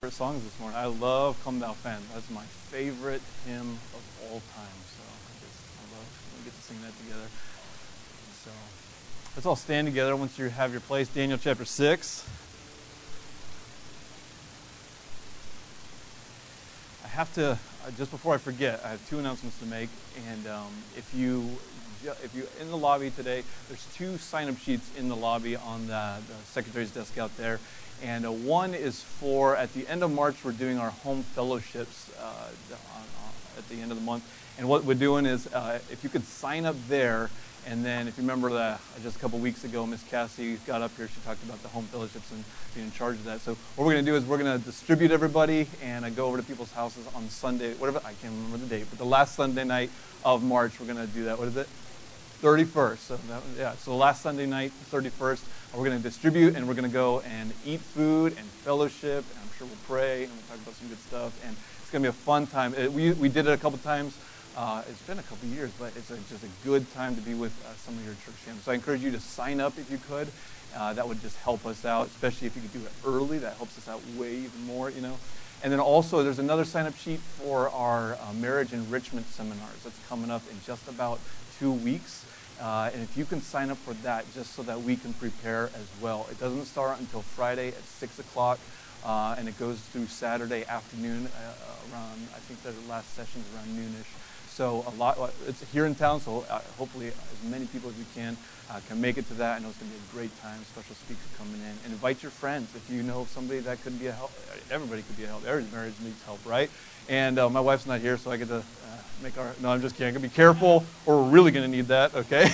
songs this morning. I love Come Thou Fan. That's my favorite hymn of all time. So I love we get to sing that together. So let's all stand together once you have your place. Daniel chapter 6. I have to, just before I forget, I have two announcements to make. And if you in the lobby today, there's two sign-up sheets in the lobby on the secretary's desk out there. And one is for, at the end of March, we're doing our home fellowships at the end of the month. And what we're doing is, if you could sign up there, and then if you remember that just a couple weeks ago, Miss Cassie got up here, she talked about the home fellowships and being in charge of that. So what we're going to do is we're going to distribute everybody and go over to people's houses on Sunday, whatever, I can't remember the date, but the last Sunday night of March, we're going to do that. What is it? 31st. So so the last Sunday night, 31st, we're going to distribute and we're going to go and eat food and fellowship, and I'm sure we'll pray and we'll talk about some good stuff, and it's going to be a fun time. We did it a couple times. It's been a couple years, but it's just a good time to be with some of your church families. So I encourage you to sign up if you could. That would just help us out, especially if you could do it early. That helps us out way even more, And then also, there's another sign-up sheet for our marriage enrichment seminars. That's coming up in just about 2 weeks. And if you can sign up for that, just so that we can prepare as well. It doesn't start until Friday at 6 o'clock, and it goes through Saturday afternoon around, I think the last session is around noonish. So it's here in town, so hopefully as many people as we can make it to that. I know it's going to be a great time, special speaker coming in. And invite your friends. If you know somebody that could be a help, everybody could be a help. Every marriage needs help, right? And my wife's not here, so I get to no, I'm just kidding. I'm going to be careful, or we're really going to need that, okay?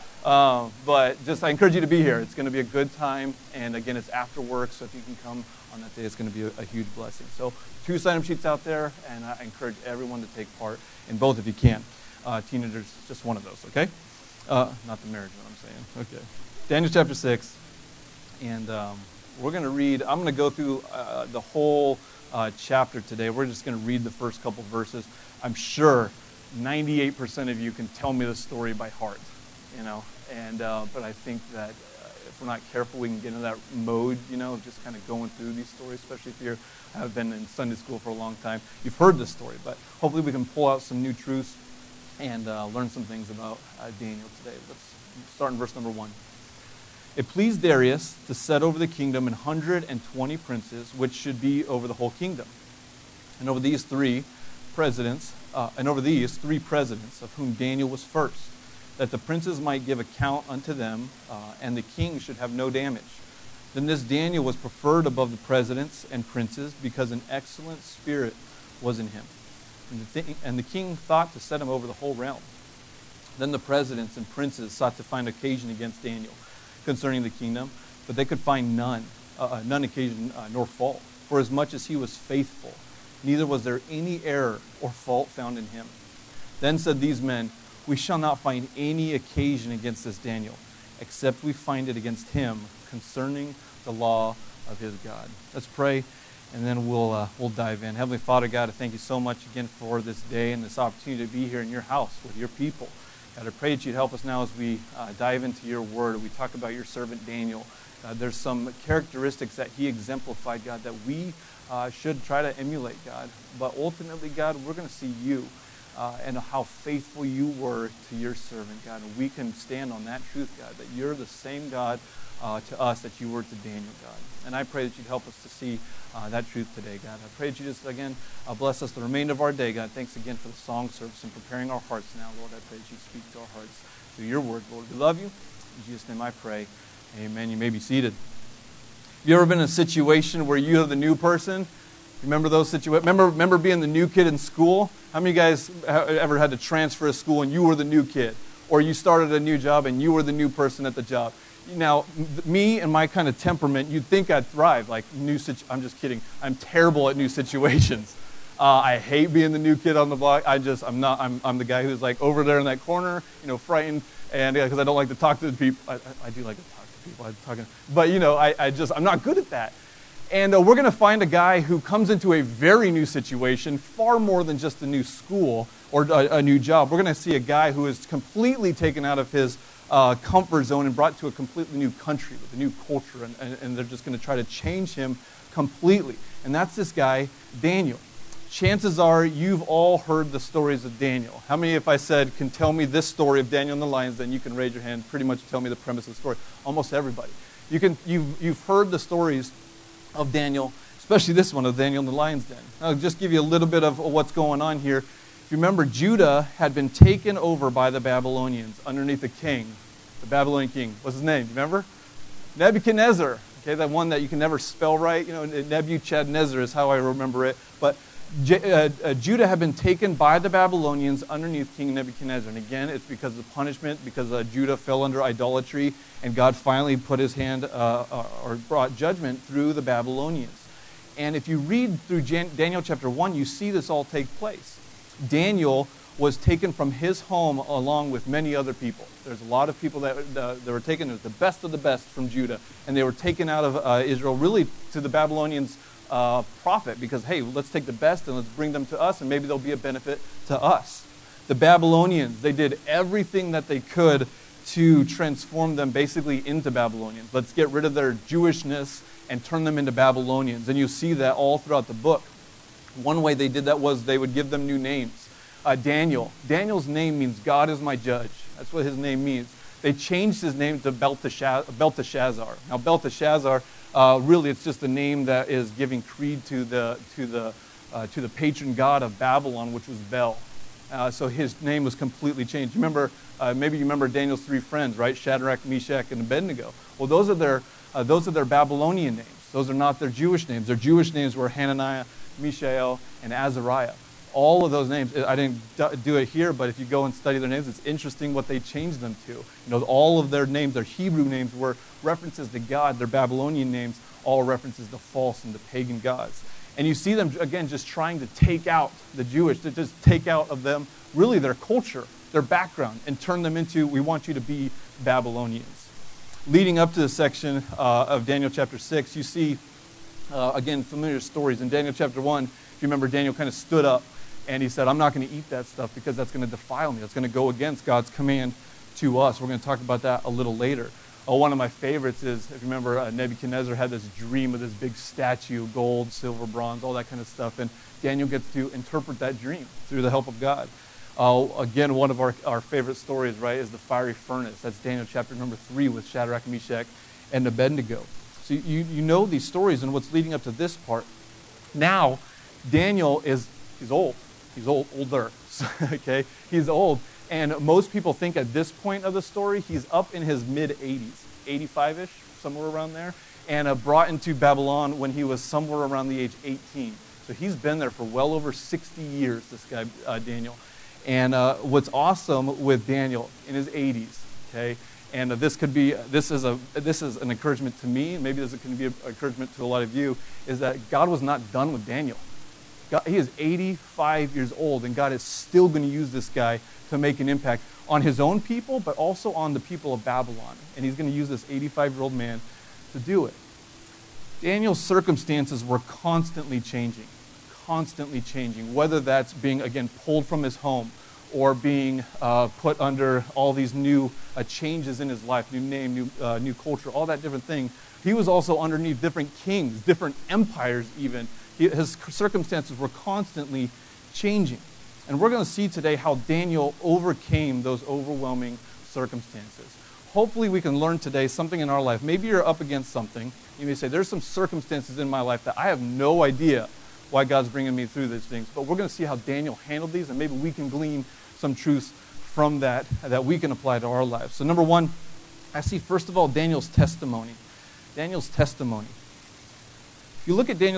But I encourage you to be here. It's going to be a good time. And again, it's after work, so if you can come on that day, it's going to be a huge blessing. So 2 sign-up sheets out there, and I encourage everyone to take part in both if you can. Tina, there's just one of those, okay? Not the marriage one, I'm saying. Okay. Daniel chapter 6. And we're going to read, I'm going to go through the whole chapter today. We're just going to read the first couple verses. I'm sure 98% of you can tell me the story by heart, And but I think that if we're not careful, we can get into that mode, of just kind of going through these stories, especially if you have been in Sunday school for a long time. You've heard this story, but hopefully we can pull out some new truths and learn some things about Daniel today. Let's start in verse number 1. It pleased Darius to set over the kingdom 120 princes, which should be over the whole kingdom. And over these three presidents, of whom Daniel was first, that the princes might give account unto them, and the king should have no damage. Then this Daniel was preferred above the presidents and princes, because an excellent spirit was in him. And the king thought to set him over the whole realm. Then the presidents and princes sought to find occasion against Daniel concerning the kingdom, but they could find none occasion nor fault, for as much as he was faithful, neither was there any error or fault found in him. Then said these men, we shall not find any occasion against this Daniel, except we find it against him concerning the law of his God. Let's pray, and then we'll dive in. Heavenly Father, God, I thank you so much again for this day and this opportunity to be here in your house with your people. God, I pray that you'd help us now as we dive into your word. We talk about your servant Daniel. There's some characteristics that he exemplified, God, that we should try to emulate, God. But ultimately, God, we're going to see you and how faithful you were to your servant, God. And we can stand on that truth, God, that you're the same God to us that you were to Daniel, God. And I pray that you'd help us to see that truth today, God. I pray that you just, again, bless us the remainder of our day, God. Thanks again for the song service and preparing our hearts now, Lord. I pray that you speak to our hearts through your word, Lord. We love you. In Jesus' name I pray. Amen. You may be seated. Have you ever been in a situation where you're the new person? Remember those situations? Remember being the new kid in school? How many of you guys ever had to transfer to school and you were the new kid? Or you started a new job and you were the new person at the job? Now, me and my kind of temperament, you'd think I'd thrive. I'm just kidding. I'm terrible at new situations. I hate being the new kid on the block. I'm the guy who's like over there in that corner, frightened, and because I don't like to talk to the people. I do like to talk to people. But I'm not good at that. And we're going to find a guy who comes into a very new situation, far more than just a new school or a new job. We're going to see a guy who is completely taken out of his comfort zone and brought to a completely new country with a new culture, and they're just going to try to change him completely. and that's this guy, Daniel. Chances are you've all heard the stories of Daniel. How many, if I said, can tell me this story of Daniel and the lions, then you can raise your hand, pretty much tell me the premise of the story? Almost everybody. You've heard the stories of Daniel, especially this one of Daniel and the lion's den. I'll just give you a little bit of what's going on here. If you remember, Judah had been taken over by the Babylonians underneath a king, the Babylonian king. What's his name? Remember? Nebuchadnezzar. Okay, that one that you can never spell right. Nebuchadnezzar is how I remember it. But Judah had been taken by the Babylonians underneath King Nebuchadnezzar. And again, it's because of punishment, because Judah fell under idolatry, and God finally put his hand or brought judgment through the Babylonians. And if you read through Daniel chapter 1, you see this all take place. Daniel was taken from his home along with many other people. There's a lot of people that were taken. There's the best of the best from Judah. And they were taken out of Israel really to the Babylonians' profit, because, hey, let's take the best and let's bring them to us, and maybe they'll be a benefit to us. The Babylonians, they did everything that they could to transform them basically into Babylonians. Let's get rid of their Jewishness and turn them into Babylonians. And you see that all throughout the book. One way they did that was they would give them new names. Daniel's name means God is my judge. That's what his name means. They changed his name to Belteshazzar. Now, Belteshazzar, really, it's just a name that is giving creed to the patron god of Babylon, which was Bel. So his name was completely changed. Maybe you remember Daniel's three friends, right? Shadrach, Meshach, and Abednego. Well, those are their Babylonian names. Those are not their Jewish names. Their Jewish names were Hananiah, Mishael, and Azariah. All of those names, I didn't do it here, but if you go and study their names, it's interesting what they changed them to. All of their names, their Hebrew names, were references to God. Their Babylonian names, all references to false and to pagan gods. And you see them, again, just trying to take out the Jewish, to just take out of them, really, their culture, their background, and turn them into, we want you to be Babylonians. Leading up to the section of Daniel chapter 6, you see, again, familiar stories. In Daniel chapter 1, if you remember, Daniel kind of stood up and he said, I'm not going to eat that stuff because that's going to defile me. That's going to go against God's command to us. We're going to talk about that a little later. One of my favorites is, if you remember, Nebuchadnezzar had this dream of this big statue, gold, silver, bronze, all that kind of stuff. And Daniel gets to interpret that dream through the help of God. Again, one of our favorite stories, right, is the fiery furnace. That's Daniel chapter number 3 with Shadrach, Meshach, and Abednego. So you know these stories and what's leading up to this part. Now, Daniel he's old. He's older, okay? He's old. And most people think at this point of the story, he's up in his mid-80s, 85-ish, somewhere around there, and brought into Babylon when he was somewhere around the age 18. So he's been there for well over 60 years, this guy, Daniel. And what's awesome with Daniel in his 80s, okay, and this is an encouragement to me, and maybe this can be an encouragement to a lot of you, is that God was not done with Daniel. He is 85 years old, and God is still going to use this guy to make an impact on his own people, but also on the people of Babylon. And he's going to use this 85-year-old man to do it. Daniel's circumstances were constantly changing, whether that's being, again, pulled from his home or being put under all these new changes in his life, new name, new culture, all that different thing. He was also underneath different kings, different empires even. His circumstances were constantly changing. And we're going to see today how Daniel overcame those overwhelming circumstances. Hopefully we can learn today something in our life. Maybe you're up against something. You may say, there's some circumstances in my life that I have no idea why God's bringing me through these things. But we're going to see how Daniel handled these, and maybe we can glean some truths from that we can apply to our lives. So number one, I see, first of all, Daniel's testimony. Daniel's testimony. If you look at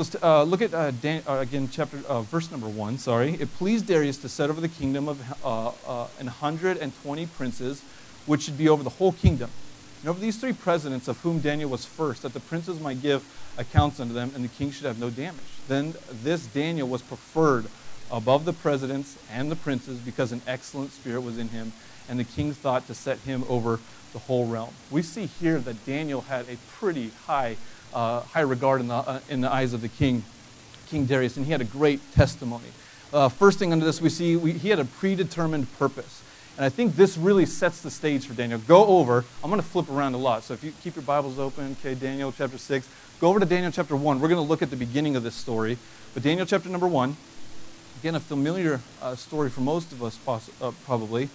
verse number 1. It pleased Darius to set over the kingdom of 120 princes, which should be over the whole kingdom, and over these 3 presidents, of whom Daniel was first, that the princes might give accounts unto them, and the king should have no damage. Then this Daniel was preferred above the presidents and the princes, because an excellent spirit was in him, and the king thought to set him over the whole realm. We see here that Daniel had a pretty high regard in the eyes of the King Darius, and he had a great testimony. First thing under this, we see he had a predetermined purpose. And I think this really sets the stage for Daniel. I'm going to flip around a lot. So if you keep your Bibles open, okay, Daniel chapter 6, Go over to Daniel chapter 1. We're going to look at the beginning of this story. But Daniel chapter number 1, again, a familiar story for most of us probably.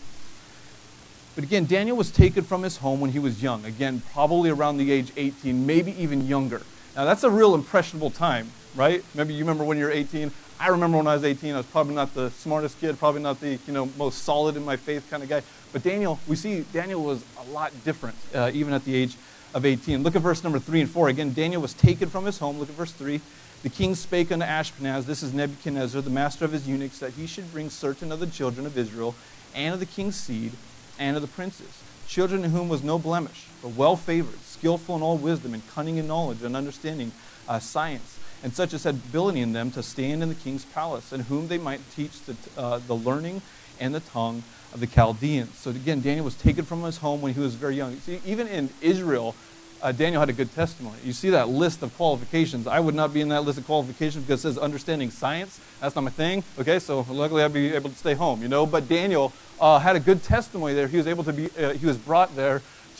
But again, Daniel was taken from his home when he was young. Again, probably around the age 18, maybe even younger. Now, that's a real impressionable time, right? Maybe you remember when you were 18. I remember when I was 18, I was probably not the smartest kid, probably not the most solid in my faith kind of guy. But Daniel, we see Daniel was a lot different, even at the age of 18. Look at verse number 3 and 4. Again, Daniel was taken from his home. Look at verse 3. The king spake unto Ashpenaz, this is Nebuchadnezzar, the master of his eunuchs, that he should bring certain of the children of Israel, and of the king's seed, and of the princes, children in whom was no blemish, but well favored, skillful in all wisdom, and cunning in knowledge, and understanding science, and such as had ability in them to stand in the king's palace, and whom they might teach the learning and the tongue of the Chaldeans. So again, Daniel was taken from his home when he was very young. See, even in Israel, Daniel had a good testimony. You see that list of qualifications. I would not be in that list of qualifications because it says understanding science. That's not my thing. Okay, so luckily I'd be able to stay home, But Daniel had a good testimony there. He was able to be. He was brought there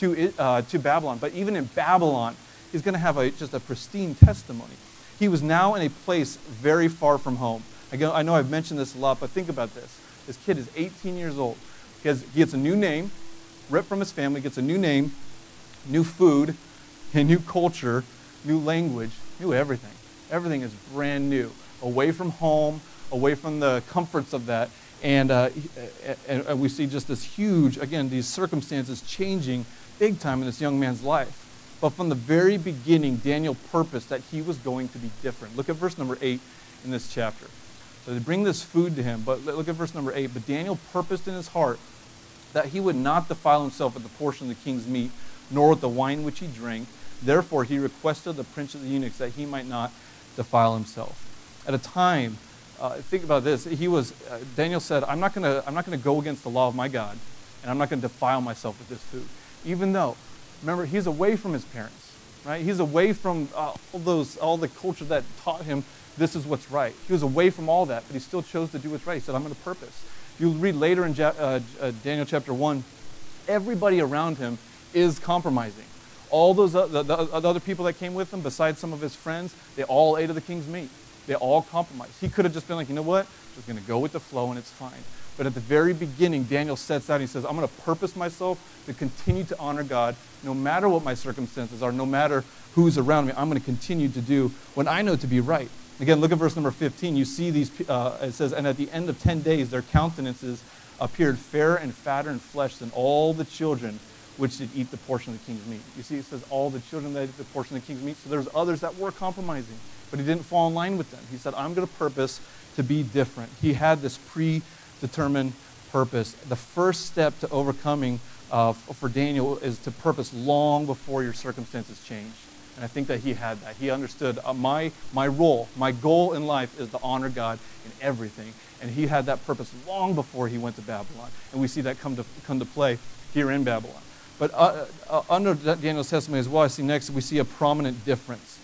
to Babylon. But even in Babylon, he's going to have just a pristine testimony. He was now in a place very far from home. I know I've mentioned this a lot, but think about this. This kid is 18 years old. He gets a new name, ripped from his family, gets a new name, new food, a new culture, new language, new everything. Everything is brand new. Away from home, away from the comforts of that. And we see just this huge, again, these circumstances changing big time in this young man's life. But from the very beginning, Daniel purposed that he was going to be different. Look at verse number 8 in this chapter. So they bring this food to him, but look at verse number 8. But Daniel purposed in his heart that he would not defile himself with the portion of the king's meat, nor with the wine which he drank. Therefore he requested the prince of the eunuchs that he might not defile himself. At a time, think about this. Daniel said, I'm not going to go against the law of my God, and I'm not going to defile myself with this food. Even though, remember, he's away from his parents, right? He's away from all the culture that taught him this is what's right. He was away from all that, but he still chose to do what's right. He said, I'm going to purpose. You'll read later in Daniel chapter 1, everybody around him is compromising. All those the other people that came with him, besides some of his friends, they all ate of the king's meat. They all compromised. He could have just been like, you know what? I'm just going to go with the flow and it's fine. But at the very beginning, Daniel sets out, he says, I'm going to purpose myself to continue to honor God no matter what my circumstances are, no matter who's around me. I'm going to continue to do what I know to be right. Again, look at verse number 15. You see these, it says, and at the end of 10 days, their countenances appeared fairer and fatter in flesh than all the children which did eat the portion of the king's meat. You see, it says all the children that ate the portion of the king's meat. So there's others that were compromising, but he didn't fall in line with them. He said, I'm going to purpose to be different. He had this predetermined purpose. The first step to overcoming for Daniel is to purpose long before your circumstances change. And I think that he had that. He understood my role, my goal in life is to honor God in everything. And he had that purpose long before he went to Babylon. And we see that come to play here in Babylon. But under Daniel's testimony as well, I see next we see a prominent difference.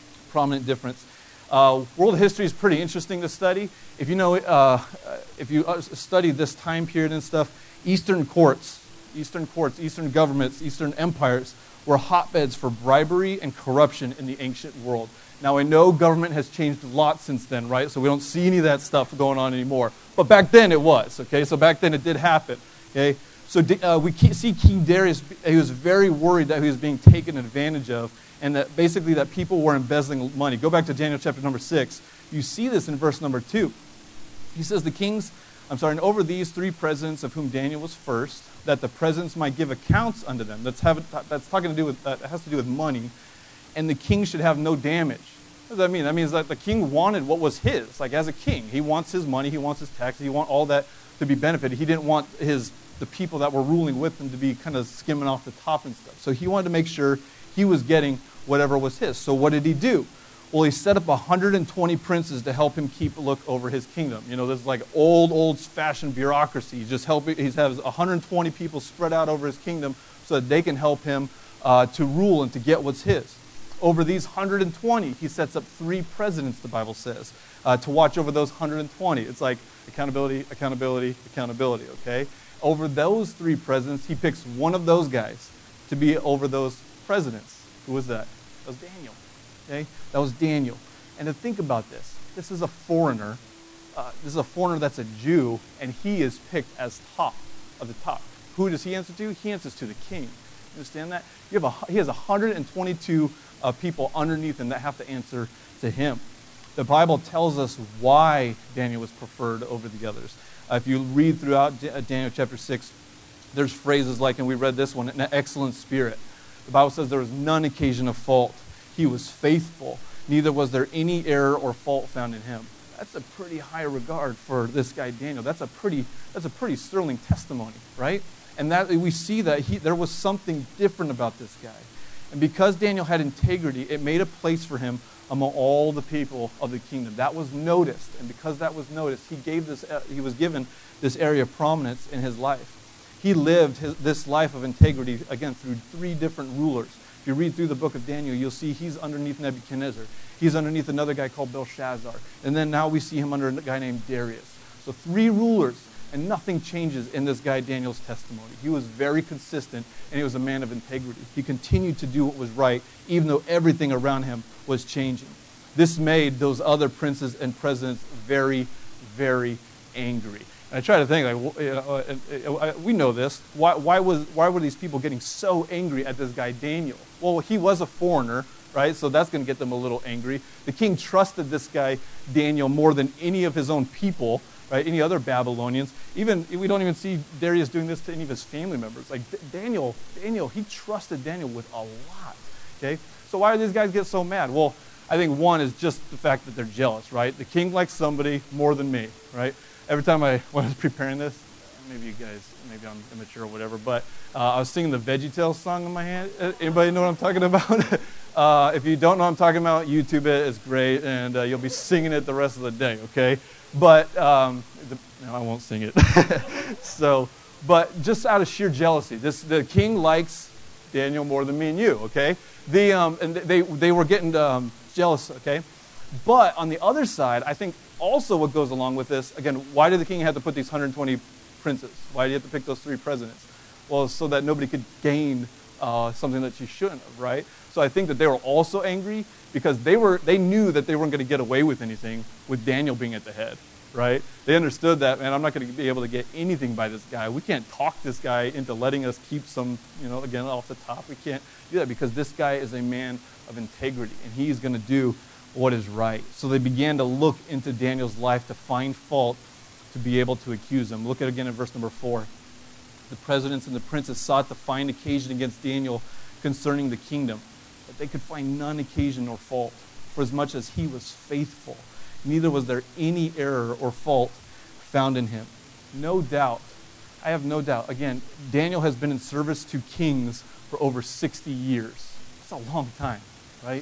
World history is pretty interesting to study. If you know, if you study this time period and stuff, Eastern courts, Eastern governments, Eastern empires were hotbeds for bribery and corruption in the ancient world. Now I know government has changed a lot since then, right? So we don't see any of that stuff going on anymore. But back then it was, okay? So back then it did happen, okay? So we see King Darius, he was very worried that he was being taken advantage of and that basically that people were embezzling money. Go back to Daniel chapter number 6. You see this in verse number 2. He says, and over these 3 presidents of whom Daniel was first, that the presidents might give accounts unto them. That has to do with money. And the king should have no damage. What does that mean? That means that the king wanted what was his. Like as a king, he wants his money, he wants his taxes, he wants all that to be benefited. He didn't want the people that were ruling with him to be kind of skimming off the top and stuff. So he wanted to make sure he was getting whatever was his. So what did he do? Well, he set up 120 princes to help him keep a look over his kingdom. You know, this is like old-fashioned bureaucracy. He has 120 people spread out over his kingdom so that they can help him to rule and to get what's his. Over these 120, he sets up 3 presidents, the Bible says, to watch over those 120. It's like accountability, okay? Over those 3 presidents, he picks one of those guys to be over those presidents. Who was that? That was Daniel. Okay? That was Daniel. And to think about this, this is a foreigner. This is a foreigner that's a Jew, and he is picked as top of the top. Who does he answer to? He answers to the king. You understand that? He has 122 people underneath him that have to answer to him. The Bible tells us why Daniel was preferred over the others. If you read throughout Daniel chapter 6, there's phrases like, and we read this one, an excellent spirit. The Bible says there was none occasion of fault. He was faithful. Neither was there any error or fault found in him. That's a pretty high regard for this guy Daniel. That's a pretty sterling testimony, right? And that we see that there was something different about this guy. And because Daniel had integrity, it made a place for him among all the people of the kingdom. That was noticed. And because that was noticed, he was given this area of prominence in his life. He lived this life of integrity, again, through 3 different rulers. If you read through the book of Daniel, you'll see he's underneath Nebuchadnezzar. He's underneath another guy called Belshazzar. And then now we see him under a guy named Darius. So 3 rulers, and nothing changes in this guy Daniel's testimony. He was very consistent, and he was a man of integrity. He continued to do what was right, even though everything around him was changing. This made those other princes and presidents very, very angry. And I try to think, we know this. Why were these people getting so angry at this guy Daniel? Well, he was a foreigner, right? So that's going to get them a little angry. The king trusted this guy Daniel more than any of his own people, right? Any other Babylonians. We don't even see Darius doing this to any of his family members. Like Daniel, he trusted Daniel with a lot. Okay? So why do these guys get so mad? Well, I think one is just the fact that they're jealous, right? The king likes somebody more than me, right? Every time when I was preparing this, maybe I'm immature or whatever, but I was singing the VeggieTales song in my hand. Anybody know what I'm talking about? If you don't know what I'm talking about, YouTube it. It's great, and you'll be singing it the rest of the day, okay? But no, I won't sing it. But just out of sheer jealousy, the king likes Daniel more than me and you, okay? And they were getting jealous, okay? But on the other side, I think also what goes along with this, again, why did the king have to put these 120 princes? Why did he have to pick those 3 presidents? Well, so that nobody could gain something that you shouldn't have, right? So I think that they were also angry because they knew that they weren't going to get away with anything with Daniel being at the head, right? They understood that, man, I'm not going to be able to get anything by this guy. We can't talk this guy into letting us keep some, again, off the top. We can't do that because this guy is a man of integrity, and he's going to do what is right. So they began to look into Daniel's life to find fault, to be able to accuse him. Look at again in verse number 4. The presidents and the princes sought to find occasion against Daniel concerning the kingdom, but they could find none occasion or fault, for as much as he was faithful. Neither was there any error or fault found in him. No doubt, I have no doubt, again, Daniel has been in service to kings for over 60 years. That's a long time, right?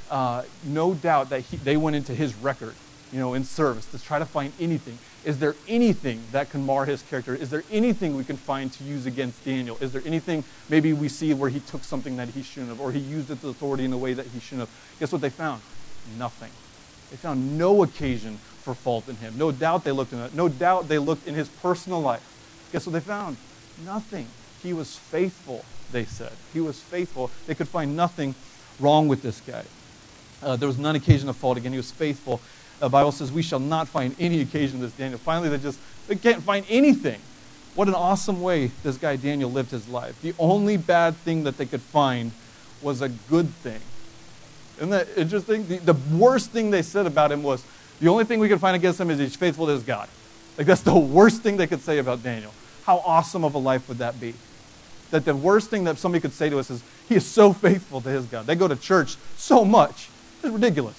No doubt that they went into his record, in service to try to find anything. Is there anything that can mar his character? Is there anything we can find to use against Daniel? Is there anything maybe we see where he took something that he shouldn't have, or he used its authority in a way that he shouldn't have? Guess what they found? Nothing. They found no occasion for fault in him. No doubt they looked in it. No doubt they looked in his personal life. Guess what they found? Nothing. He was faithful, they said. He was faithful. They could find nothing wrong with this guy. There was none occasion of fault. Again, he was faithful. The Bible says we shall not find any occasion of this Daniel. Finally, they can't find anything. What an awesome way this guy Daniel lived his life. The only bad thing that they could find was a good thing. Isn't that interesting? The worst thing they said about him was, the only thing we could find against him is he's faithful to his God. Like, that's the worst thing they could say about Daniel. How awesome of a life would that be? That the worst thing that somebody could say to us is, he is so faithful to his God. They go to church so much. It's ridiculous.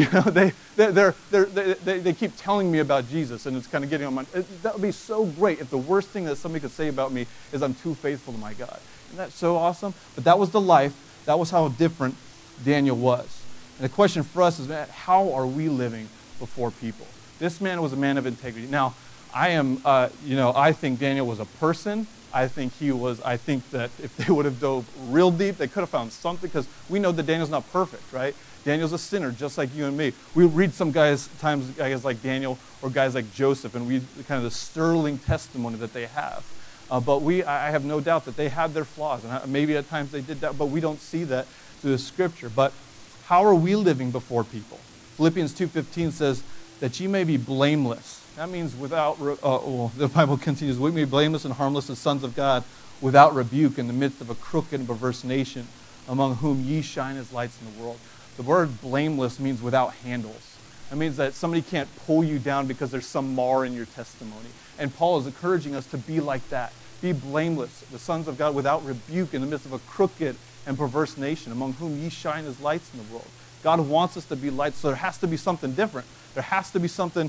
They keep telling me about Jesus, and it's kind of getting on my... That would be so great if the worst thing that somebody could say about me is I'm too faithful to my God. Isn't that so awesome? But that was the life. That was how different Daniel was. And the question for us is, man, how are we living before people? This man was a man of integrity. Now, I think Daniel was a person. I think that if they would have dove real deep, they could have found something, because we know that Daniel's not perfect, right? Daniel's a sinner, just like you and me. We read guys like Daniel or guys like Joseph, and read kind of the sterling testimony that they have. But I have no doubt that they had their flaws, and maybe at times they did that, but we don't see that through the Scripture. But How are we living before people? Philippians 2:15 says that ye may be blameless. That means without, the Bible continues, we may be blameless and harmless as sons of God, without rebuke in the midst of a crooked and perverse nation, among whom ye shine as lights in the world. The word blameless means without handles. That means that somebody can't pull you down because there's some mar in your testimony. And Paul is encouraging us to be like that. Be blameless, the sons of God, without rebuke in the midst of a crooked and perverse nation, among whom ye shine as lights in the world. God wants us to be lights, so there has to be something different. There has to be something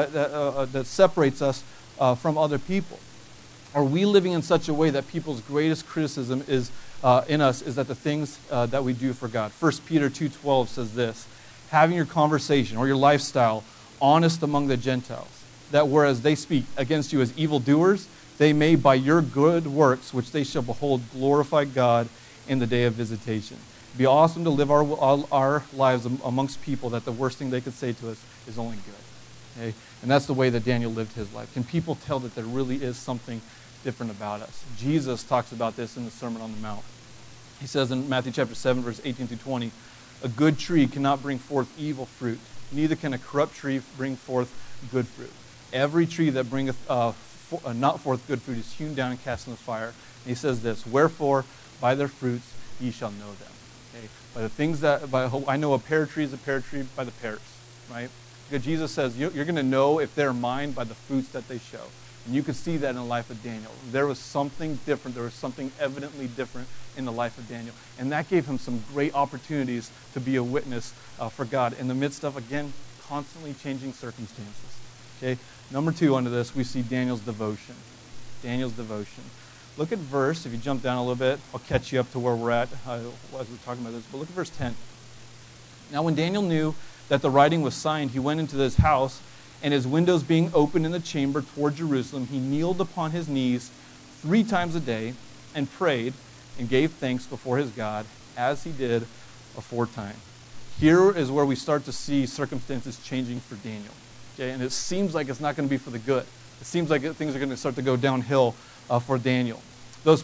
that separates us from other people. Are we living in such a way that people's greatest criticism is in us is that the things that we do for God? 1 Peter 2:12 says this, having your conversation or your lifestyle honest among the Gentiles, that whereas they speak against you as evildoers, they may by your good works, which they shall behold, glorify God in the day of visitation. It'd be awesome to live our lives amongst people that the worst thing they could say to us is only good. Okay? And that's the way that Daniel lived his life. Can people tell that there really is something different about us? Jesus talks about this in the Sermon on the Mount. He says in Matthew chapter 7, verse 18 through 20, a good tree cannot bring forth evil fruit, neither can a corrupt tree bring forth good fruit. Every tree that bringeth not forth good fruit is hewn down and cast in the fire. And he says this, wherefore by their fruits ye shall know them. Okay? By the things I know a pear tree is a pear tree by the pears, right? Because Jesus says you're going to know if they're mine by the fruits that they show. And you can see that in the life of Daniel. There was something different. There was something evidently different in the life of Daniel. And that gave him some great opportunities to be a witness for God in the midst of, again, constantly changing circumstances. Okay. Number 2 under this, we see Daniel's devotion. Daniel's devotion. Look at verse, if you jump down a little bit, I'll catch you up to where we're at as we're talking about this. But look at verse 10. Now when Daniel knew that the writing was signed, he went into his house, and his windows being open in the chamber toward Jerusalem, he kneeled upon his knees 3 times a day and prayed and gave thanks before his God as he did aforetime. Here is where we start to see circumstances changing for Daniel. Okay? And it seems like it's not going to be for the good. It seems like things are going to start to go downhill for Daniel. Those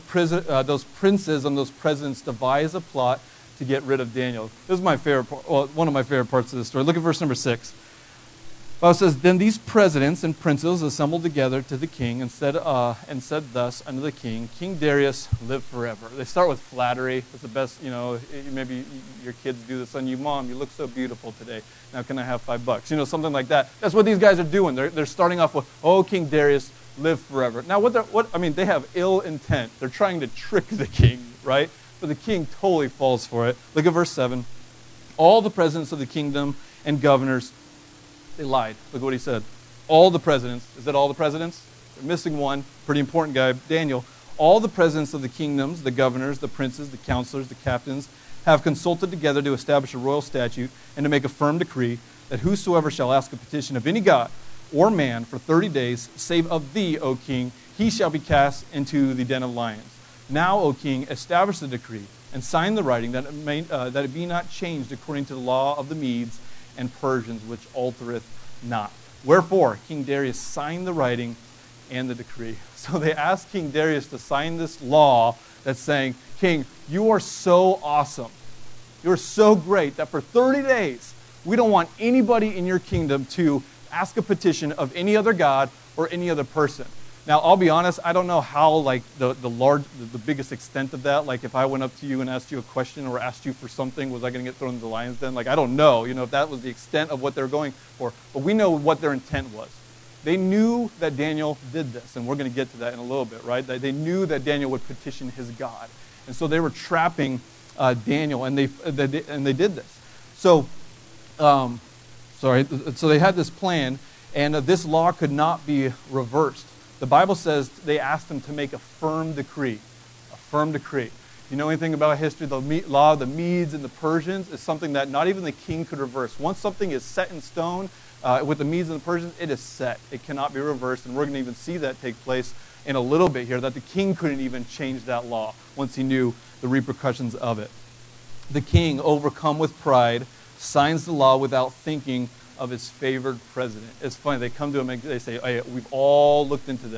princes and those presidents devise a plot to get rid of Daniel. This is my favorite part, one of my favorite parts of the story. Look at verse number 6. The Bible says, then these presidents and princes assembled together to the king and said thus unto the king, King Darius, live forever. They start with flattery. It's the best, maybe your kids do this on you. Mom, you look so beautiful today. Now can I have $5? Something like that. That's what these guys are doing. They're starting off with, oh, King Darius, live forever. Now, they have ill intent. They're trying to trick the king, right? But the king totally falls for it. Look at verse 7. All the presidents of the kingdom and governors, they lied. Look at what he said. All the presidents. Is that all the presidents? They're missing one. Pretty important guy, Daniel. All the presidents of the kingdoms, the governors, the princes, the counselors, the captains, have consulted together to establish a royal statute and to make a firm decree that whosoever shall ask a petition of any god or man for 30 days, save of thee, O king, he shall be cast into the den of lions. Now, O king, establish the decree and sign the writing that it be not changed according to the law of the Medes and Persians, which altereth not. Wherefore, King Darius signed the writing and the decree. So they asked King Darius to sign this law that's saying, King, you are so awesome. You're so great that for 30 days, we don't want anybody in your kingdom to ask a petition of any other god or any other person. Now, I'll be honest, I don't know how, the biggest extent of that, like if I went up to you and asked you a question or asked you for something, was I going to get thrown into the lion's den? I don't know, if that was the extent of what they're going for. But we know what their intent was. They knew that Daniel did this, and we're going to get to that in a little bit, right? They knew that Daniel would petition his God. And so they were trapping Daniel, and they did this. So they had this plan, and this law could not be reversed. The Bible says they asked him to make a firm decree. A firm decree. You know anything about history? The law of the Medes and the Persians is something that not even the king could reverse. Once something is set in stone with the Medes and the Persians, it is set. It cannot be reversed. And we're going to even see that take place in a little bit here, that the king couldn't even change that law once he knew the repercussions of it. The king, overcome with pride, signs the law without thinking of his favored president. It's funny, they come to him and they say, hey, we've all looked into this,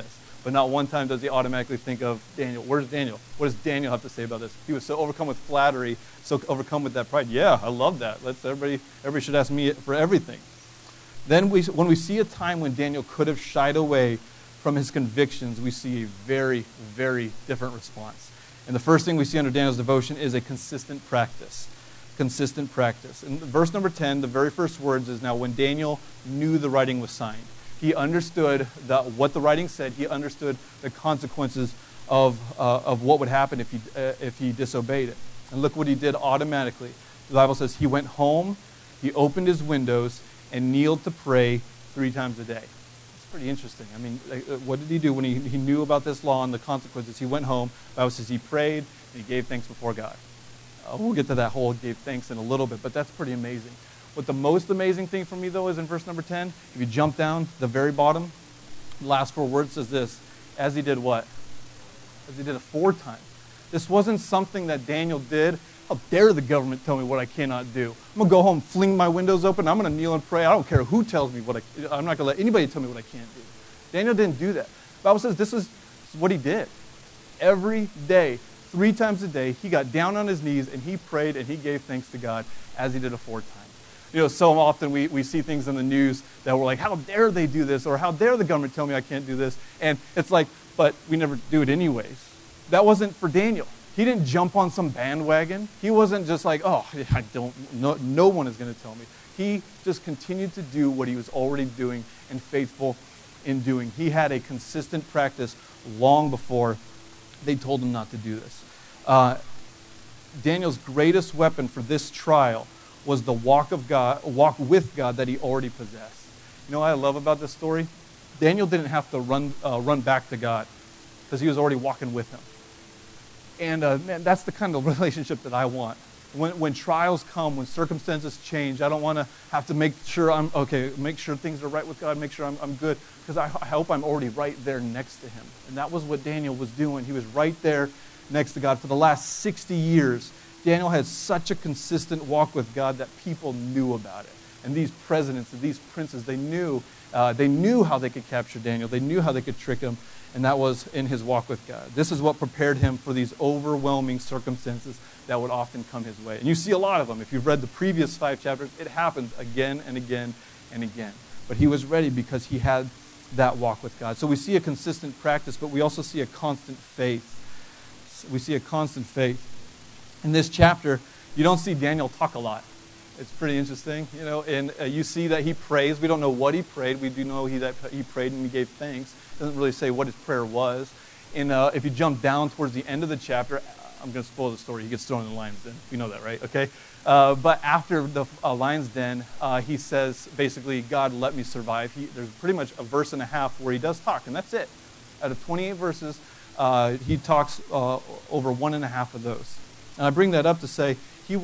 but not one time does he automatically think of Daniel. Where's Daniel? What does Daniel have to say about this? He was so overcome with flattery, so overcome with that pride. Yeah, I love that. Everybody should ask me for everything. Then when we see a time when Daniel could have shied away from his convictions, we see a very, very different response. And the first thing we see under Daniel's devotion is a consistent practice. Consistent practice. In verse number 10, the very first words is, now when Daniel knew the writing was signed. He understood what the writing said. He understood the consequences of what would happen if he disobeyed it. And look what he did automatically. The Bible says he went home, he opened his windows, and kneeled to pray 3 times a day. It's pretty interesting. I mean, what did he do when he knew about this law and the consequences? He went home. The Bible says he prayed and he gave thanks before God. We'll get to that whole gave thanks in a little bit, but that's pretty amazing. What the most amazing thing for me, though, is in verse number 10. If you jump down to the very bottom, the last 4 words says this, as he did what? As he did it 4 times. This wasn't something that Daniel did. How dare the government tell me what I cannot do? I'm going to go home, fling my windows open, I'm going to kneel and pray. I don't care who tells me I'm not going to let anybody tell me what I can't do. Daniel didn't do that. The Bible says this is what he did. Every day, 3 times a day, he got down on his knees and he prayed and he gave thanks to God as he did it 4 times. You know, so often we see things in the news that we're like, how dare they do this? Or how dare the government tell me I can't do this? And it's like, but we never do it anyways. That wasn't for Daniel. He didn't jump on some bandwagon. He wasn't just like, oh, no one is going to tell me. He just continued to do what he was already doing and faithful in doing. He had a consistent practice long before they told him not to do this. Daniel's greatest weapon for this trial was the walk with God that he already possessed. You know what I love about this story? Daniel didn't have to run back to God because he was already walking with him. And man, that's the kind of relationship that I want. When trials come, when circumstances change, I don't want to have to make sure make sure things are right with God, make sure I'm good, because I hope I'm already right there next to him. And that was what Daniel was doing. He was right there next to God. For the last 60 years, Daniel had such a consistent walk with God that people knew about it. And these presidents and these princes, they knew how they could capture Daniel. They knew how they could trick him. And that was in his walk with God. This is what prepared him for these overwhelming circumstances that would often come his way. And you see a lot of them. If you've read the previous 5 chapters, it happened again and again and again. But he was ready because he had that walk with God. So we see a consistent practice, but we also see a constant faith. We see a constant faith. In this chapter, you don't see Daniel talk a lot. It's pretty interesting, you know, and you see that he prays. We don't know what he prayed. We do know that he prayed and he gave thanks. It doesn't really say what his prayer was. And if you jump down towards the end of the chapter, I'm going to spoil the story. He gets thrown in the lion's den. We know that, right? Okay. But after the lion's den, he says, basically, God, let me survive. There's pretty much a verse and a half where he does talk, and that's it. Out of 28 verses, he talks over 1.5 of those. And I bring that up to say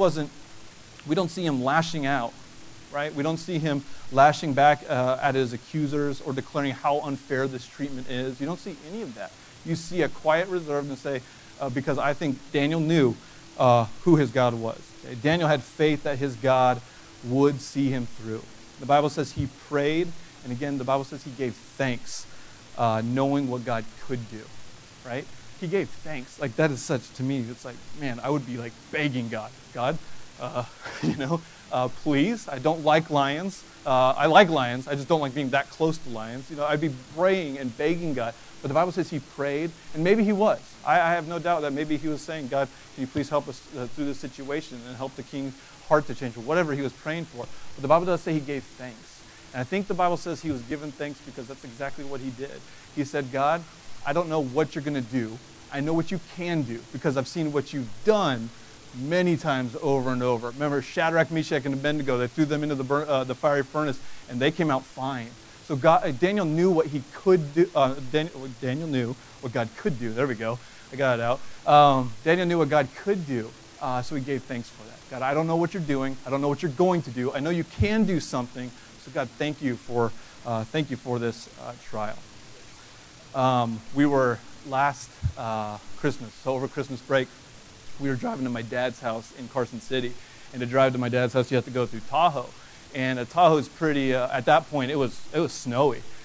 we don't see him lashing out, right? We don't see him lashing back at his accusers or declaring how unfair this treatment is. You don't see any of that. You see a quiet reserve and say, because I think Daniel knew who his God was. Okay? Daniel had faith that his God would see him through. The Bible says he prayed, and again, the Bible says he gave thanks, knowing what God could do, right? He gave thanks. Like, that is such, to me, it's like, man, I would be like begging God, please, I don't like lions. I like lions. I just don't like being that close to lions. You know, I'd be praying and begging God. But the Bible says he prayed, and maybe he was. I have no doubt that maybe he was saying, God, can you please help us through this situation and help the king's heart to change, or whatever he was praying for. But the Bible does say he gave thanks. And I think the Bible says he was given thanks because that's exactly what he did. He said, God, I don't know what you're going to do. I know what you can do because I've seen what you've done many times over and over. Remember Shadrach, Meshach, and Abednego? They threw them into the fiery furnace, and they came out fine. So Daniel knew what he could do. Daniel knew what God could do. There we go. I got it out. Daniel knew what God could do, so he gave thanks for that. God, I don't know what you're doing. I don't know what you're going to do. I know you can do something. So God, thank you for this trial. We were last Christmas, so over Christmas break, we were driving to my dad's house in Carson City. And to drive to my dad's house, you have to go through Tahoe. And Tahoe's pretty, at that point, it was snowy.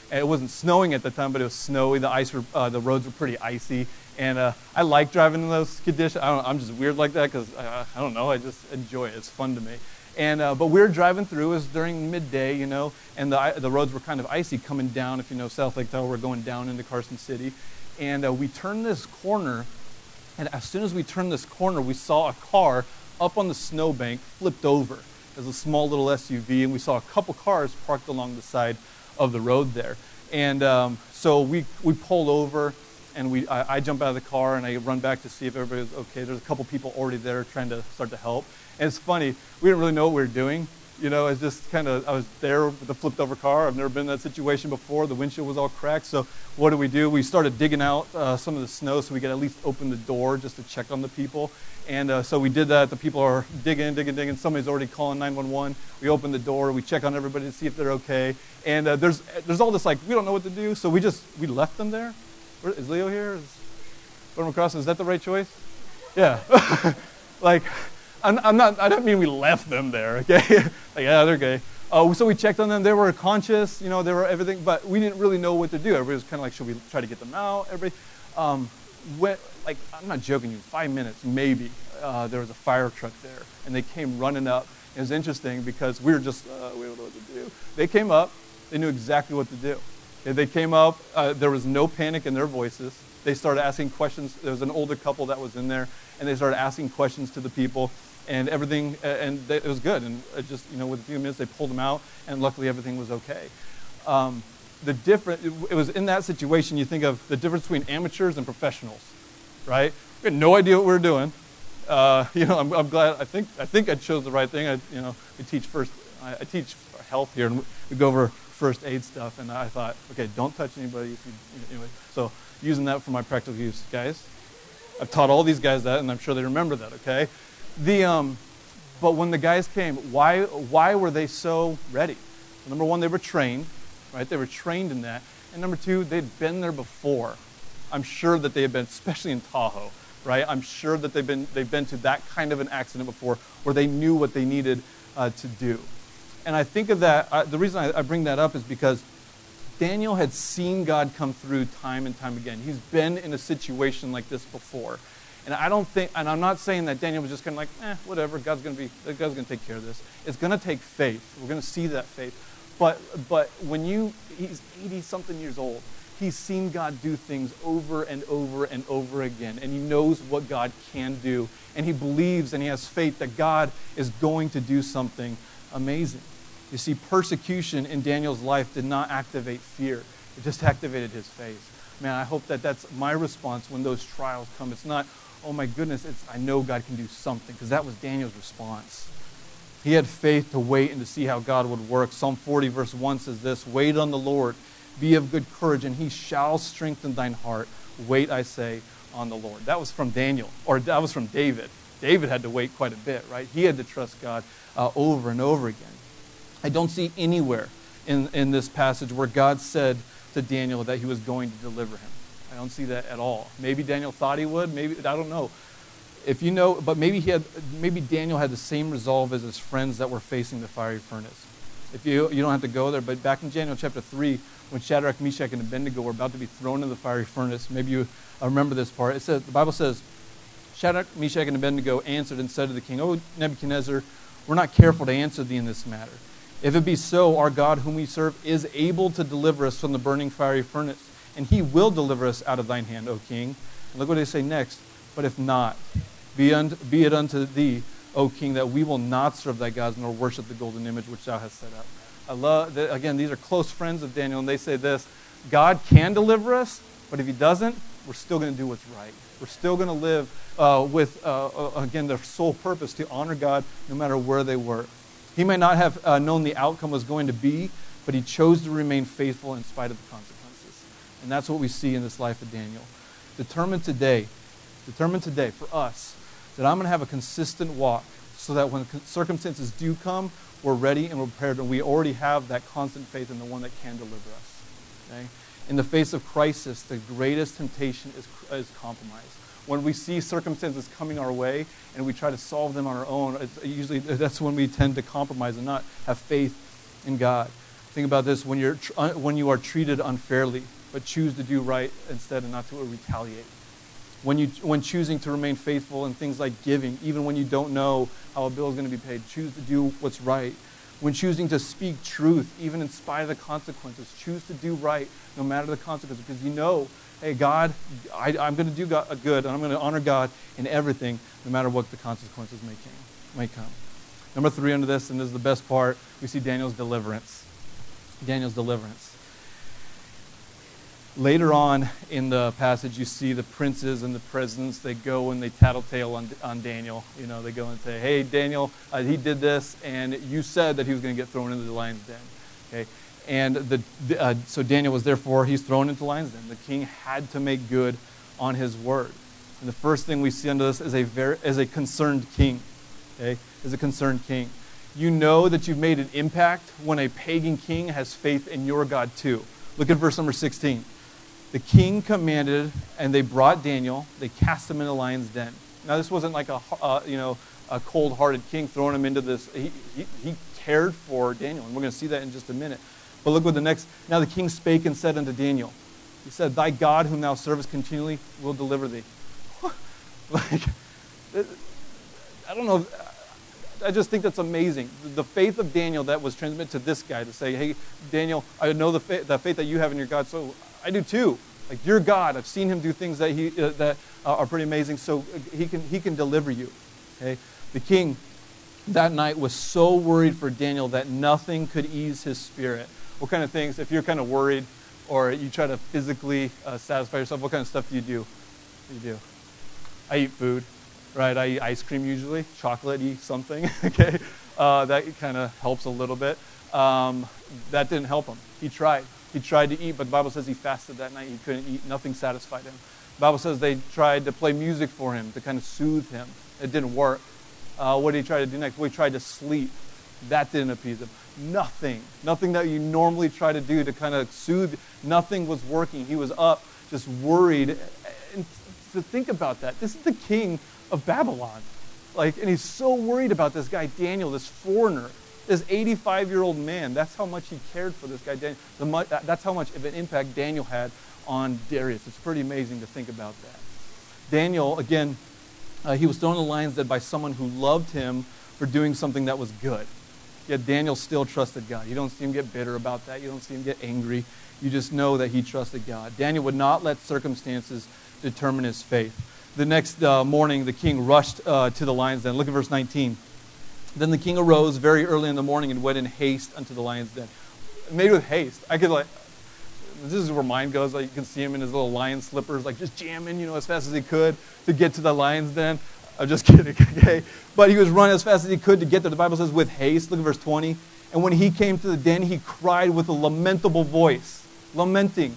And it wasn't snowing at the time, but it was snowy. The roads were pretty icy. And I like driving in those conditions. I'm just weird like that because, I don't know, I just enjoy it. It's fun to me. And but we were driving through. It was during midday, and the roads were kind of icy coming down. If you know South Lake Tahoe, we're going down into Carson City. And we turned this corner, and as soon as we turned this corner, we saw a car up on the snowbank flipped over. It was a small little SUV, and we saw a couple cars parked along the side of the road there. And so we pulled over, and I jump out of the car, and I run back to see if everybody was okay. There's a couple people already there trying to start to help. And it's funny, we didn't really know what we were doing. It's just I was there with the flipped over car. I've never been in that situation before. The windshield was all cracked. So what do? We started digging out some of the snow so we could at least open the door just to check on the people. And so we did that. The people are digging. Somebody's already calling 911. We open the door. We check on everybody to see if they're okay. And there's all this we don't know what to do. So we left them there. Is Leo here? Put him across. Is that the right choice? Yeah. I don't mean we left them there, okay? Yeah, they're okay. So we checked on them. They were conscious, they were everything, but we didn't really know what to do. Everybody was kind of should we try to get them out? Everybody, I'm not joking you, 5 minutes, maybe, there was a fire truck there, and they came running up. It was interesting because we were just, we don't know what to do. They came up. They knew exactly what to do. Okay, they came up. There was no panic in their voices. They started asking questions. There was an older couple that was in there, and they started asking questions to the people. And everything, it was good. And just, with a few minutes, they pulled them out, and luckily everything was okay. It was in that situation you think of the difference between amateurs and professionals, right? We had no idea what we were doing. I'm glad. I think I chose the right thing. We teach I teach health here, and we go over first aid stuff. And I thought, okay, don't touch anybody. Anyway, so using that for my practical use, guys. I've taught all these guys that, and I'm sure they remember that. Okay. But when the guys came, why were they so ready? So number one, they were trained, right? They were trained in that. And number two, they'd been there before. I'm sure that they had been, especially in Tahoe, right? I'm sure that they've been to that kind of an accident before where they knew what they needed to do. And I think of that, the reason I bring that up is because Daniel had seen God come through time and time again. He's been in a situation like this before. And I'm not saying that Daniel was just kind of whatever, God's going to take care of this. It's going to take faith. We're going to see that faith. But when he's 80-something years old, he's seen God do things over and over and over again. And he knows what God can do. And he believes and he has faith that God is going to do something amazing. You see, persecution in Daniel's life did not activate fear. It just activated his faith. Man, I hope that that's my response when those trials come. It's not, oh my goodness, I know God can do something, because that was Daniel's response. He had faith to wait and to see how God would work. Psalm 40 verse 1 says this, wait on the Lord, be of good courage, and he shall strengthen thine heart. Wait, I say, on the Lord. That was from Daniel, or that was from David. David had to wait quite a bit, right? He had to trust God over and over again. I don't see anywhere in this passage where God said to Daniel that he was going to deliver him. I don't see that at all. Maybe Daniel thought he would. Maybe, I don't know. But maybe Daniel had the same resolve as his friends that were facing the fiery furnace. If you don't have to go there, but back in Daniel chapter 3, when Shadrach, Meshach, and Abednego were about to be thrown in the fiery furnace, maybe you remember this part. The Bible says, Shadrach, Meshach, and Abednego answered and said to the king, O Nebuchadnezzar, we're not careful to answer thee in this matter. If it be so, our God whom we serve is able to deliver us from the burning fiery furnace, and he will deliver us out of thine hand, O king. And look what they say next. But if not, be it unto thee, O king, that we will not serve thy gods nor worship the golden image which thou hast set up. I love that, again, these are close friends of Daniel, and they say this, God can deliver us, but if he doesn't, we're still going to do what's right. We're still going to live with, again, their sole purpose to honor God no matter where they were. He may not have known the outcome was going to be, but he chose to remain faithful in spite of the consequences. And that's what we see in this life of Daniel. Determined today for us that I'm going to have a consistent walk so that when circumstances do come, we're ready and we're prepared, and we already have that constant faith in the one that can deliver us. Okay? In the face of crisis, the greatest temptation is compromise. When we see circumstances coming our way and we try to solve them on our own, that's when we tend to compromise and not have faith in God. Think about this: when you are treated unfairly, but choose to do right instead and not to retaliate. When choosing to remain faithful in things like giving, even when you don't know how a bill is going to be paid, choose to do what's right. When choosing to speak truth, even in spite of the consequences, choose to do right no matter the consequences, because you know, hey, God, I'm going to do good, and I'm going to honor God in everything, no matter what the consequences may come. Number 3 under this, and this is the best part, we see Daniel's deliverance. Daniel's deliverance. Later on in the passage, you see the princes and the presidents, they go and they tattletale on Daniel. You know, they go and say, hey, Daniel, he did this, and you said that he was going to get thrown into the lion's den. Okay? And so Daniel was therefore, he's thrown into the lion's den. The king had to make good on his word. And the first thing we see under this is a concerned king. Okay? Is a concerned king. You know that you've made an impact when a pagan king has faith in your God too. Look at verse number 16. The king commanded, and they brought Daniel. They cast him in the lion's den. Now, this wasn't like a cold-hearted king throwing him into this. He cared for Daniel, and we're going to see that in just a minute. But look what the next. Now the king spake and said unto Daniel, he said, thy God whom thou servest continually will deliver thee. Like, I don't know. I just think that's amazing. The faith of Daniel that was transmitted to this guy to say, hey, Daniel, I know the faith that you have in your God, so I do too. Like, your God, I've seen him do things that are pretty amazing, so he can deliver you. Okay? The king that night was so worried for Daniel that nothing could ease his spirit. What kind of things, if you're kind of worried or you try to physically satisfy yourself, what kind of stuff do you do? What do you do? I eat food, right? I eat ice cream usually, chocolate-y something, okay? That kind of helps a little bit. That didn't help him. He tried. He tried to eat, but the Bible says he fasted that night. He couldn't eat. Nothing satisfied him. The Bible says they tried to play music for him to kind of soothe him. It didn't work. What did he try to do next? Well, he tried to sleep. That didn't appease him. Nothing that you normally try to do to kind of soothe. Nothing was working. He was up, just worried. And to think about that, this is the king of Babylon. And he's so worried about this guy, Daniel, this foreigner. This 85-year-old man, that's how much he cared for this guy, Daniel. That's how much of an impact Daniel had on Darius. It's pretty amazing to think about that. Daniel, again, he was thrown in the lion's den by someone who loved him for doing something that was good. Yet Daniel still trusted God. You don't see him get bitter about that. You don't see him get angry. You just know that he trusted God. Daniel would not let circumstances determine his faith. The next morning, the king rushed to the lion's den. Look at verse 19. Then the king arose very early in the morning and went in haste unto the lion's den. Made with haste. This is where mine goes. You can see him in his little lion slippers, just jamming, as fast as he could to get to the lion's den. I'm just kidding, okay? But he was running as fast as he could to get there. The Bible says with haste. Look at verse 20. And when he came to the den, he cried with a lamentable voice, lamenting,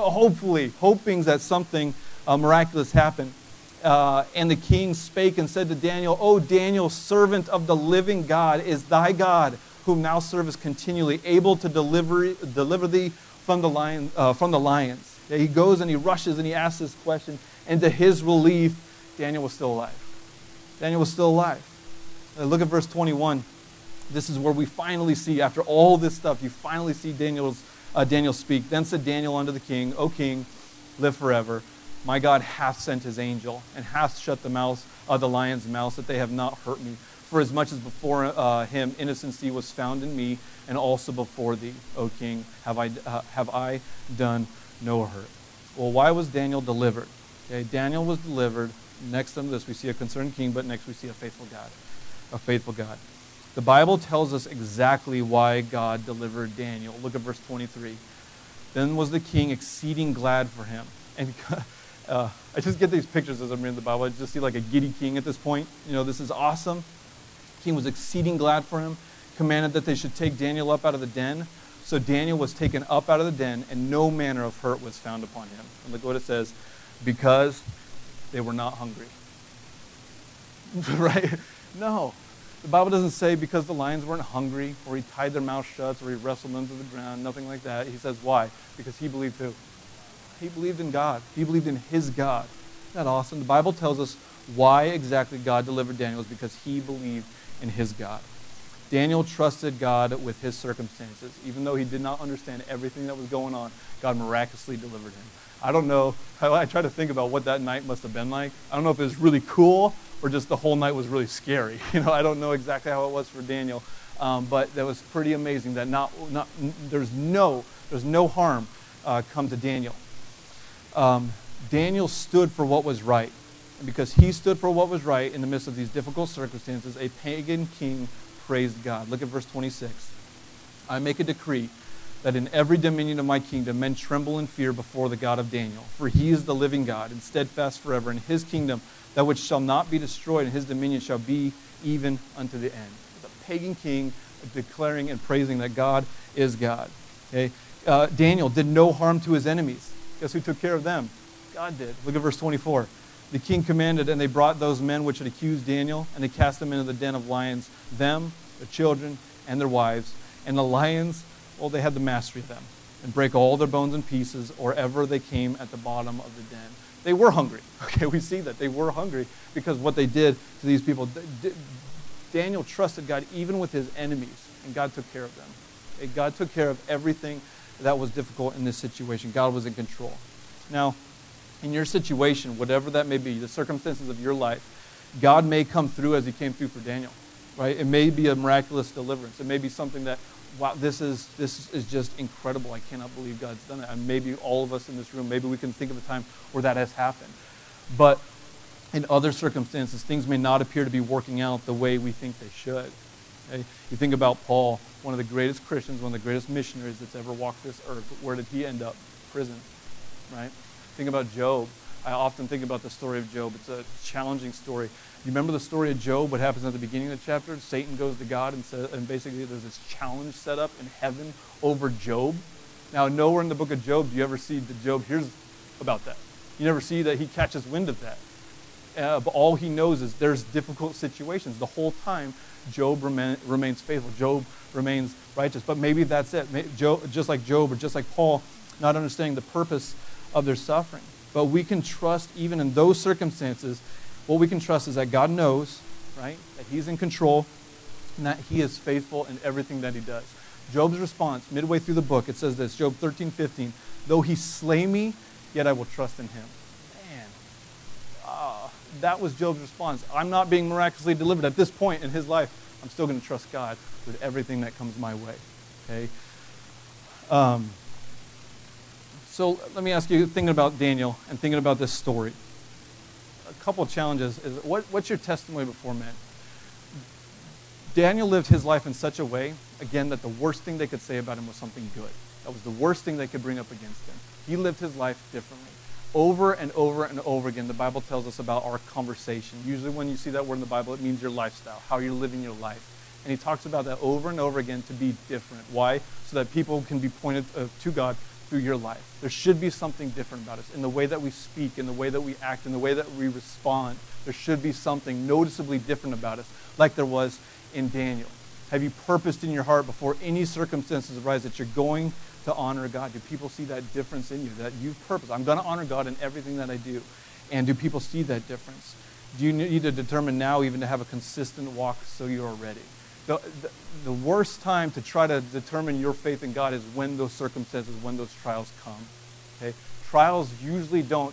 hoping that something miraculous happened. And the king spake and said to Daniel, O Daniel, servant of the living God, is thy God, whom thou servest continually, able to deliver thee from the lions? Yeah, he goes and he rushes and he asks this question, and to his relief, Daniel was still alive. Daniel was still alive. Look at verse 21. This is where we finally see, after all this stuff, you finally see Daniel speak. Then said Daniel unto the king, O king, live forever. My God hath sent his angel, and hath shut the mouth of the lion's mouth, that they have not hurt me. For as much as before him innocency was found in me, and also before thee, O king, have I done no hurt. Well, why was Daniel delivered? Okay, Daniel was delivered. Next to this, we see a concerned king, but next we see a faithful God. A faithful God. The Bible tells us exactly why God delivered Daniel. Look at verse 23. Then was the king exceeding glad for him. And I just get these pictures as I'm reading the Bible. I just see like a giddy king at this point. This is awesome. The king was exceeding glad for him, commanded that they should take Daniel up out of the den. So Daniel was taken up out of the den, and no manner of hurt was found upon him. And look what it says, because they were not hungry. Right? No. The Bible doesn't say because the lions weren't hungry, or he tied their mouth shut, or he wrestled them to the ground, nothing like that. He says why? Because he believed who? He believed in God. He believed in his God. Isn't that awesome? The Bible tells us why exactly God delivered Daniel is because he believed in his God. Daniel trusted God with his circumstances. Even though he did not understand everything that was going on, God miraculously delivered him. I don't know. I try to think about what that night must have been like. I don't know if it was really cool or just the whole night was really scary. I don't know exactly how it was for Daniel, but that was pretty amazing that there's no harm come to Daniel. Daniel stood for what was right. And because he stood for what was right in the midst of these difficult circumstances, a pagan king praised God. Look at verse 26. I make a decree that in every dominion of my kingdom men tremble in fear before the God of Daniel. For he is the living God and steadfast forever. In his kingdom, that which shall not be destroyed, and his dominion shall be even unto the end. It's a pagan king declaring and praising that God is God. Okay? Daniel did no harm to his enemies. Guess who took care of them? God did. Look at verse 24. The king commanded, and they brought those men which had accused Daniel, and they cast them into the den of lions, them, their children, and their wives. And the lions, well, they had the mastery of them, and break all their bones in pieces, or ever they came at the bottom of the den. They were hungry. Okay, we see that. They were hungry because what they did to these people. Daniel trusted God even with his enemies, and God took care of them. Okay, God took care of everything that was difficult in this situation. God was in control. Now, in your situation, whatever that may be, the circumstances of your life, God may come through as he came through for Daniel, right? It may be a miraculous deliverance. It may be something that, wow, this is just incredible. I cannot believe God's done that. And maybe all of us in this room, maybe we can think of a time where that has happened. But in other circumstances, things may not appear to be working out the way we think they should. Okay? You think about Paul, one of the greatest Christians, one of the greatest missionaries that's ever walked this earth. Where did he end up? Prison, right? Think about Job. I often think about the story of Job. It's a challenging story. You remember the story of Job? What happens at the beginning of the chapter? Satan goes to God and basically there's this challenge set up in heaven over Job. Now, nowhere in the book of Job do you ever see that Job hears about that. You never see that he catches wind of that. But all he knows is there's difficult situations. The whole time, Job remains faithful. Job remains righteous. But maybe that's it. Just like Job or just like Paul, not understanding the purpose of their suffering. But we can trust even in those circumstances, what we can trust is that God knows, right? That he's in control and that he is faithful in everything that he does. Job's response, midway through the book, it says this, Job 13:15, though he slay me, yet I will trust in him. Man, that was Job's response. I'm not being miraculously delivered at this point in his life. I'm still going to trust God with everything that comes my way. Okay? So let me ask you, thinking about Daniel and thinking about this story, a couple of challenges is what's your testimony before men? Daniel lived his life in such a way, again, that the worst thing they could say about him was something good. That was the worst thing they could bring up against him. He lived his life differently. Over and over and over again, the Bible tells us about our conversation. Usually when you see that word in the Bible, it means your lifestyle, how you're living your life. And he talks about that over and over again to be different. Why? So that people can be pointed to God through your life. There should be something different about us in the way that we speak, in the way that we act, in the way that we respond. There should be something noticeably different about us, like there was in Daniel. Have you purposed in your heart before any circumstances arise that you're going to honor God? Do people see that difference in you, that you've purposed? I'm going to honor God in everything that I do. And do people see that difference? Do you need to determine now even to have a consistent walk so you're ready? The worst time to try to determine your faith in God is when those circumstances, when those trials come. Okay? Trials usually don't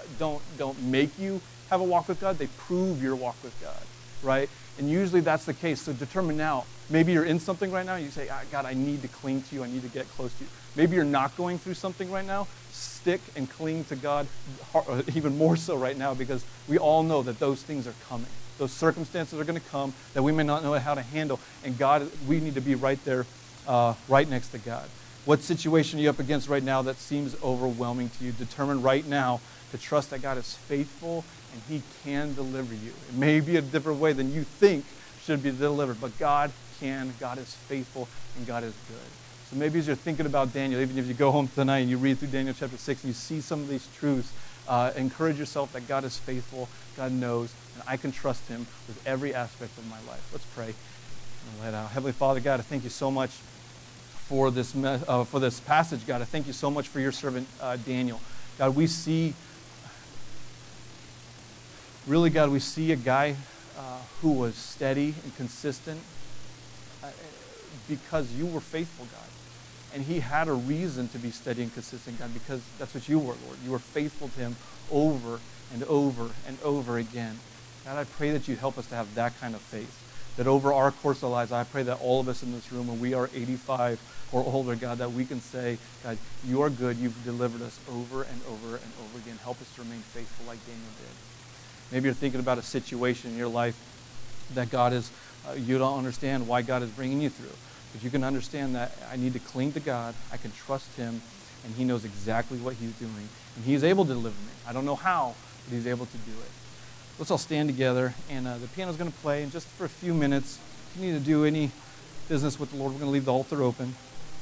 make you have a walk with God. They prove your walk with God, right? And usually that's the case. So determine now. Maybe you're in something right now. You say, God, I need to cling to you. I need to get close to you. Maybe you're not going through something right now. Stick and cling to God even more so right now, because we all know that those things are coming. Those circumstances are going to come that we may not know how to handle. And God, we need to be right there, right next to God. What situation are you up against right now that seems overwhelming to you? Determine right now to trust that God is faithful and he can deliver you. It may be a different way than you think should be delivered, but God can. God is faithful and God is good. So maybe as you're thinking about Daniel, even if you go home tonight and you read through Daniel chapter 6 and you see some of these truths, encourage yourself that God is faithful, God knows, and I can trust him with every aspect of my life. Let's pray and let out. Heavenly Father, God, I thank you so much for this passage, God. I thank you so much for your servant Daniel. God, we see a guy who was steady and consistent because you were faithful, God. And he had a reason to be steady and consistent, God, because that's what you were, Lord. You were faithful to him over and over and over again. God, I pray that you'd help us to have that kind of faith, that over our course of lives, I pray that all of us in this room, when we are 85 or older, God, that we can say, God, you are good. You've delivered us over and over and over again. Help us to remain faithful like Daniel did. Maybe you're thinking about a situation in your life that God is, you don't understand why God is bringing you through. But you can understand that I need to cling to God. I can trust him, and he knows exactly what he's doing. And he's able to deliver me. I don't know how, but he's able to do it. Let's all stand together, and the piano's going to play. And just for a few minutes, if you need to do any business with the Lord, we're going to leave the altar open.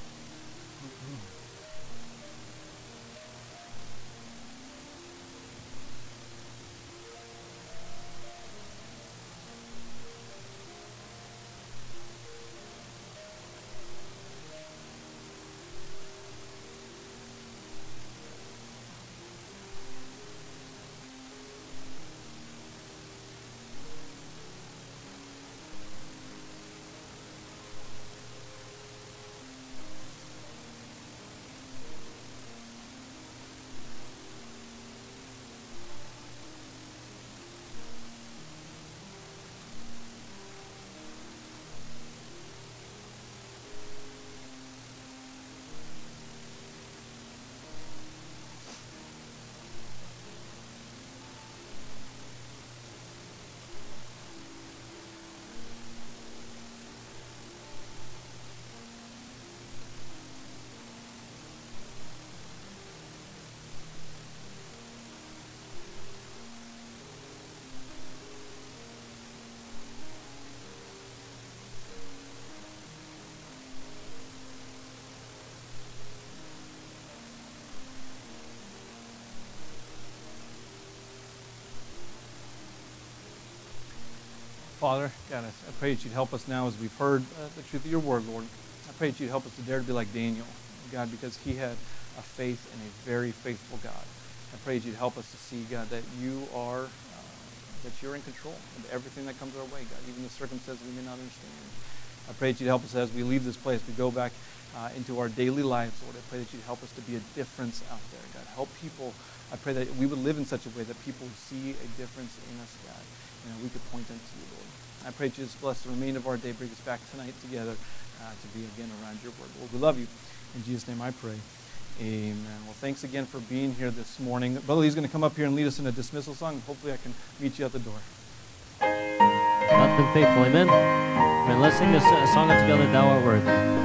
Father, God, I pray that you'd help us now as we've heard the truth of your word, Lord. I pray that you'd help us to dare to be like Daniel, God, because he had a faith in a very faithful God. I pray that you'd help us to see, God, that you are, that you're in control of everything that comes our way, God, even the circumstances we may not understand. I pray that you'd help us as we leave this place to go back into our daily lives, Lord. I pray that you'd help us to be a difference out there, God. Help people. I pray that we would live in such a way that people would see a difference in us, God. We could point them to you, Lord. I pray that you just bless the remainder of our day. Bring us back tonight together to be again around your word. Lord, we love you. In Jesus' name I pray. Amen. Well, thanks again for being here this morning. Brother Lee's going to come up here and lead us in a dismissal song. Hopefully I can meet you at the door. God's been faithful, amen? And let's sing this song together, Thou Art Worthy.